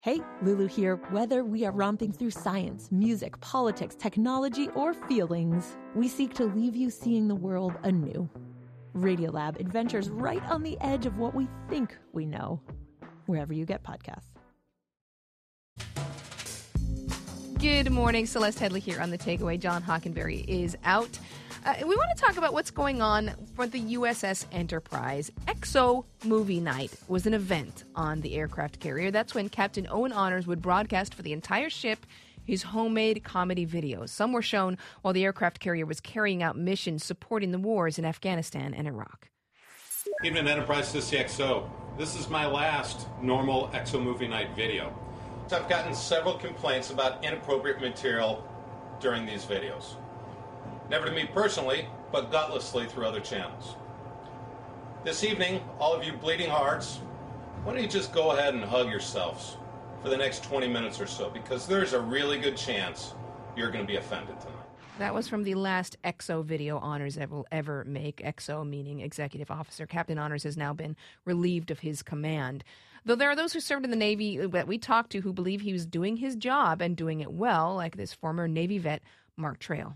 Hey, Lulu here. Whether we are romping through science, music, politics, technology, or feelings, we seek to leave you seeing the world anew. Radiolab adventures right on the edge of what we think we know, wherever you get podcasts. Good morning. Celeste Headley here on The Takeaway. John Hockenberry is out. We want to talk about what's going on for the USS Enterprise. XO Movie Night was an event on the aircraft carrier. That's when Captain Owen Honors would broadcast for the entire ship his homemade comedy videos. Some were shown while the aircraft carrier was carrying out missions supporting the wars in Afghanistan and Iraq. Evening, Enterprise, this is the XO. This is my last normal XO Movie Night video. I've gotten several complaints about inappropriate material during these videos. Never to me personally, but gutlessly through other channels. This evening, all of you bleeding hearts, why don't you just go ahead and hug yourselves for the next 20 minutes or so, because there's a really good chance you're going to be offended tonight. That was from the last XO video Honors will ever make. XO meaning Executive Officer. Captain Honors has now been relieved of his command. Though there are those who served in the Navy that we talked to who believe he was doing his job and doing it well, like this former Navy vet, Mark Trail.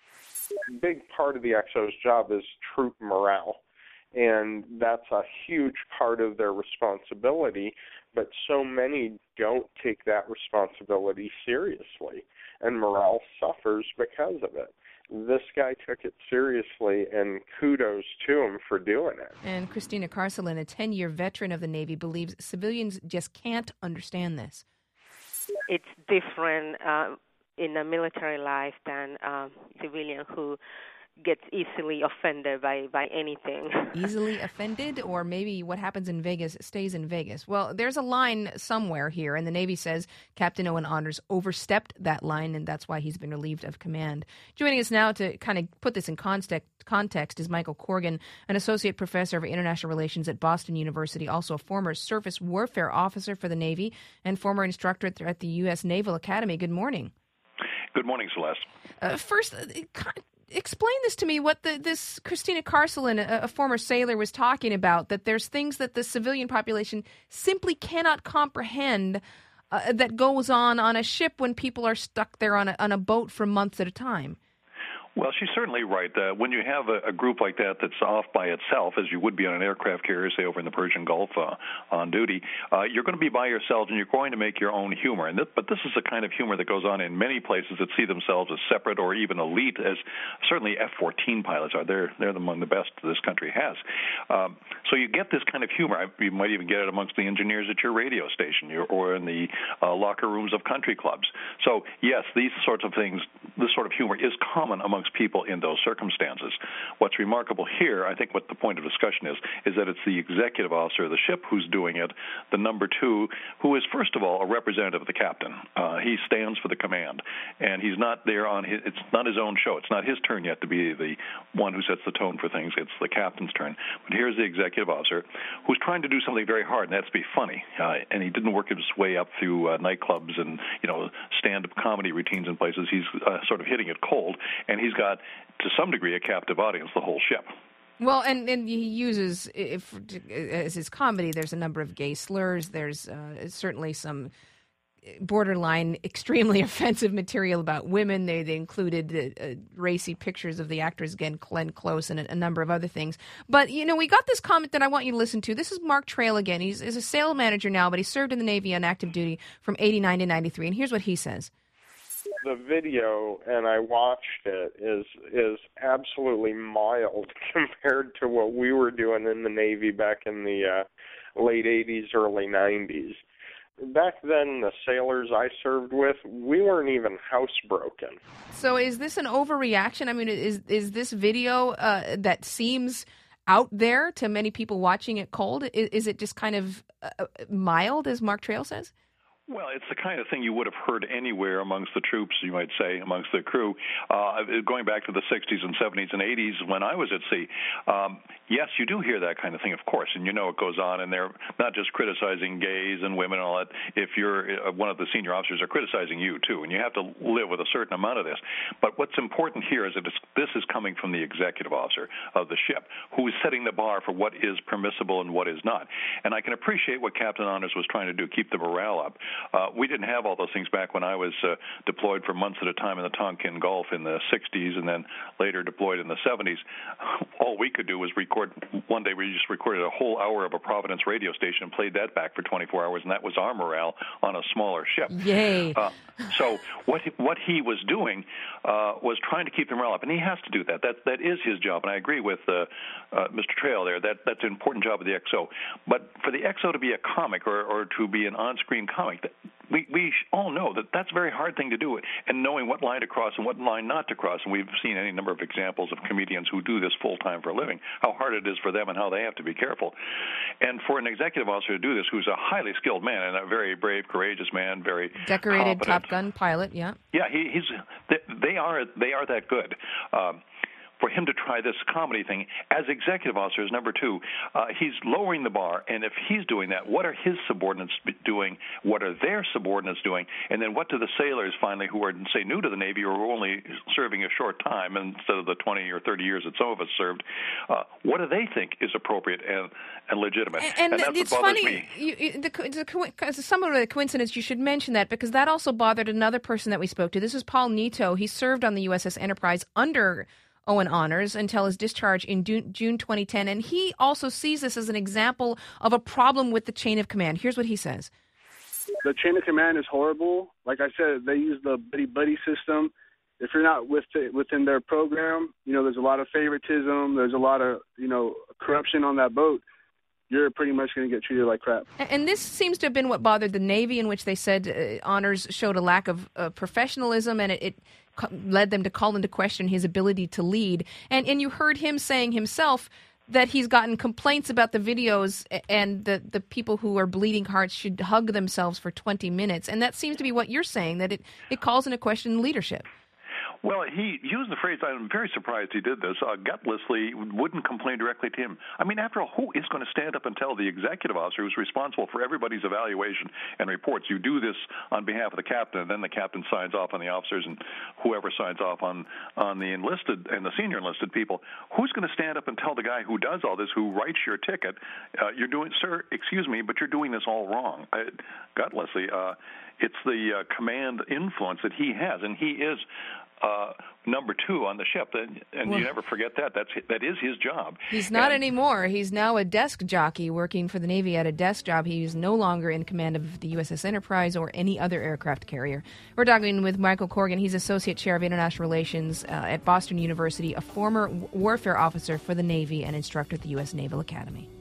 A big part of the XO's job is troop morale, and that's a huge part of their responsibility, but so many don't take that responsibility seriously, and morale suffers because of it. This guy took it seriously, and kudos to him for doing it. And Christina Carcelin, a 10-year veteran of the Navy, believes civilians just can't understand this. It's different in a military life than civilian who gets easily offended by anything. Easily offended, or maybe what happens in Vegas stays in Vegas. Well, there's a line somewhere here, and the Navy says Captain Owen Honors overstepped that line, and that's why he's been relieved of command. Joining us now to kind of put this in context is Michael Corrigan, an associate professor of international relations at Boston University, also a former surface warfare officer for the Navy and former instructor at the U.S. Naval Academy. Good morning. Good morning, Celeste. First, explain this to me, what this Christina Carcelin, a former sailor, was talking about, that there's things that the civilian population simply cannot comprehend that goes on a ship when people are stuck there on a boat for months at a time. Well, she's certainly right. When you have a group like that that's off by itself, as you would be on an aircraft carrier, say over in the Persian Gulf on duty, you're going to be by yourselves and you're going to make your own humor. But this is the kind of humor that goes on in many places that see themselves as separate or even elite, as certainly F-14 pilots are. They're among the best this country has. So you get this kind of humor. You might even get it amongst the engineers at your radio station or in the locker rooms of country clubs. So, yes, these sorts of things, this sort of humor is common amongst people in those circumstances. What's remarkable here, I think what the point of discussion is that it's the executive officer of the ship who's doing it, the number two, who is, first of all, a representative of the captain. He stands for the command, and he's not there it's not his own show. It's not his turn yet to be the one who sets the tone for things. It's the captain's turn. But here's the executive officer who's trying to do something very hard, and that's be funny. And he didn't work his way up through nightclubs and, stand-up comedy routines in places. He's sort of hitting it cold, and he's got, to some degree, a captive audience, the whole ship. Well, and he uses, as his comedy, there's a number of gay slurs. There's certainly some borderline, extremely offensive material about women. They included racy pictures of the actors, again, Glenn Close, and a number of other things. But, we got this comment that I want you to listen to. This is Mark Trail again. He's a sales manager now, but he served in the Navy on active duty from 89 to 93. And here's what he says. The video, and I watched it, is absolutely mild compared to what we were doing in the Navy back in the late 80s, early 90s. Back then, the sailors I served with, we weren't even housebroken. So is this an overreaction? I mean, is this video that seems out there to many people watching it cold? Is it just kind of mild, as Mark Trail says? Well, it's the kind of thing you would have heard anywhere amongst the troops, you might say, amongst the crew, going back to the 60s and 70s and 80s when I was at sea. Yes, you do hear that kind of thing, of course, and it goes on, and they're not just criticizing gays and women and all that. If you're one of the senior officers, are criticizing you, too, and you have to live with a certain amount of this. But what's important here is that this is coming from the executive officer of the ship, who is setting the bar for what is permissible and what is not. And I can appreciate what Captain Honors was trying to do, keep the morale up. We didn't have all those things back when I was deployed for months at a time in the Tonkin Gulf in the 60s and then later deployed in the 70s. All we could do was record. One day we just recorded a whole hour of a Providence radio station and played that back for 24 hours, and that was our morale on a smaller ship. Yay. So what he was doing was trying to keep the morale up, and he has to do that. That is his job, and I agree with Mr. Trail there. That's an important job of the XO. But for the XO to be a comic or to be an on-screen comic, we all know that that's a very hard thing to do, and knowing what line to cross and what line not to cross. And we've seen any number of examples of comedians who do this full-time for a living, how hard it is for them and how they have to be careful. And for an executive officer to do this, who's a highly skilled man and a very brave, courageous man, very decorated competent. Top Gun pilot, yeah. Yeah, they are that good. For him to try this comedy thing as executive officers, number two, he's lowering the bar. And if he's doing that, what are his subordinates doing? What are their subordinates doing? And then what do the sailors finally, who are, say, new to the Navy or only serving a short time instead of the 20 or 30 years that some of us served, what do they think is appropriate and legitimate? And that's it's what bothers funny, me. Some of the coincidence, you should mention that, because that also bothered another person that we spoke to. This is Paul Nito. He served on the USS Enterprise under Owen Honors until his discharge in June 2010, and he also sees this as an example of a problem with the chain of command. Here's what he says. The chain of command is horrible. Like I said, they use the buddy system. If you're not within their program, there's a lot of favoritism. There's a lot of, corruption on that boat. You're pretty much going to get treated like crap. And this seems to have been what bothered the Navy, in which they said Honors showed a lack of professionalism, and it led them to call into question his ability to lead. And you heard him saying himself that he's gotten complaints about the videos, and the people who are bleeding hearts should hug themselves for 20 minutes. And that seems to be what you're saying, that it calls into question leadership. Well, he used the phrase, I'm very surprised he did this, gutlessly, wouldn't complain directly to him. I mean, after all, who is going to stand up and tell the executive officer who's responsible for everybody's evaluation and reports, you do this on behalf of the captain, and then the captain signs off on the officers and whoever signs off on the enlisted and the senior enlisted people. Who's going to stand up and tell the guy who does all this, who writes your ticket, you're doing, sir, excuse me, but you're doing this all wrong? Gutlessly, it's the command influence that he has, and he is number two on the ship, and you never forget that. That is his job. He's not anymore. He's now a desk jockey working for the Navy at a desk job. He is no longer in command of the USS Enterprise or any other aircraft carrier. We're talking with Michael Corrigan. He's Associate Chair of International Relations at Boston University, a former warfare officer for the Navy and instructor at the U.S. Naval Academy.